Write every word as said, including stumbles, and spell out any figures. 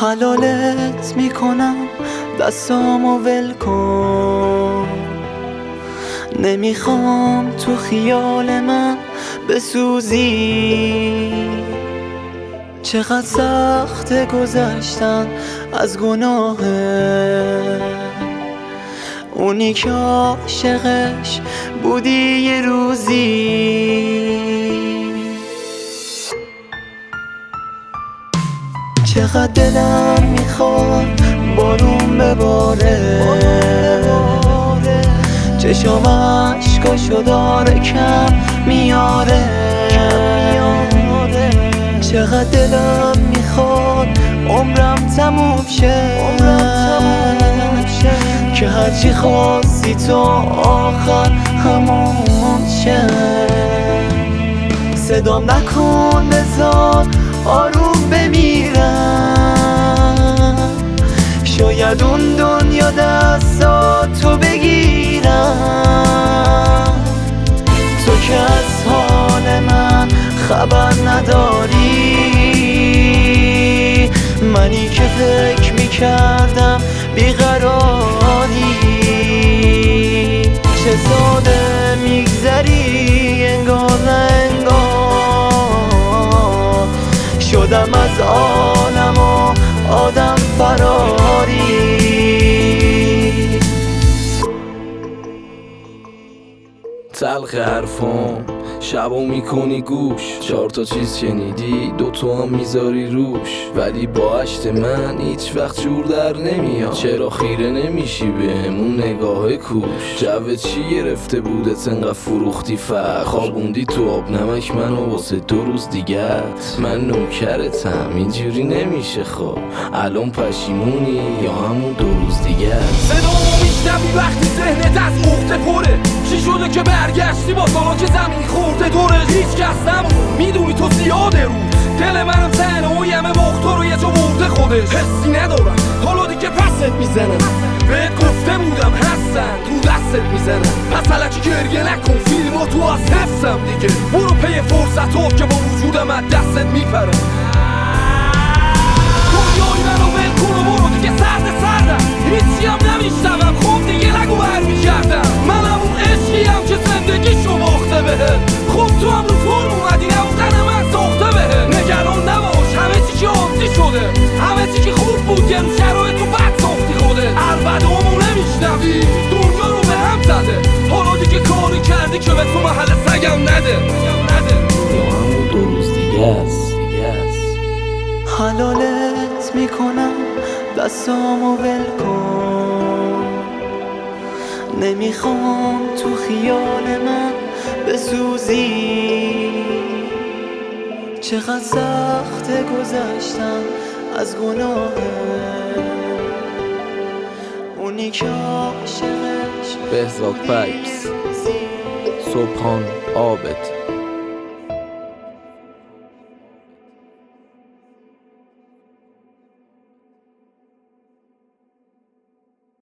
حلالت میکنم دستامو ول کن، نمیخوام تو خیال من بسوزی. چقدر سخت گذشتن از گناه اونی که عاشقش بودی یه روزی. چقدر دلم میخواد بارون بباره، چشام عشقاشو داره کم میاره. چقدر دلم میخواد عمرم تموم شه، که هرچی خواستی تو آخر همون شه. صدام نکن بذار آروم بمیرم، شاید اون دنیا دستاتو بگیرم. تو که از حال من خبر نداری، منی که فکر میکردم بیقراری. چه ساده میگذری انگار نه انگار، شدم از عالم و آدم فراری. تلخ حرفام شبا میکنی گوش، چهار تا چیز شنیدی دو تو هم میذاری روش. ولی با عشق من هیچ وقت جور در نمیاد. چرا خیره نمیشی بهمون نگاه کوش؟ جو چی گرفته بودت انقدر فروختی فر؟ خوابوندی تو آب نمک منو واسه دو روز دیگت. من نوکرتم اینجوری نمیشه. خب الان پشیمونی یا همون دو روز دیگه؟ صدامو میشنوی وقتی ذهنت از عقده پره؟ چی شده که برگشتی با سالا که زمین خورده دوره؟ هیچ کس نمون میدونی تو زیاده رو دل منم تنه و یمه وقتا رو یه جا برده خودش. حسی ندارم حالا دیگه پست میزنم، بهت گفته بودم هستن تو دستت میزنم. پس الکی گریه نکن فیلم تو از حفظم دیگه. برو پی فرصت ها که با وجودم از دستت میپرم. دنیای منو ول کن و برو دیگه سرد سردم، هیچی هم نمیشنوم. خب دیگه نگو برمیگردم، منم اون عشقی هم که زندگیشو باخته بهت. خب تو هم رو فرم اومدی نبودن من ساخته بهت. نگران نباش همه چی که عادی شده، همه چی که خوب بود یه رو شرایط تو بد ساختی خودت. البدامو نمیشنوی دنیا رو به هم زده، حالا دیگه کاری کردی که به تو محل سگم نده. یا همون دو روز دیگه است. حلالت میکنم دستامو ول کن، نمیخوام تو خیال من بسوزی. چقدر سخت گذشتن از گناه اونی که عاشقش بهزاد پایپس، صبحان عابد.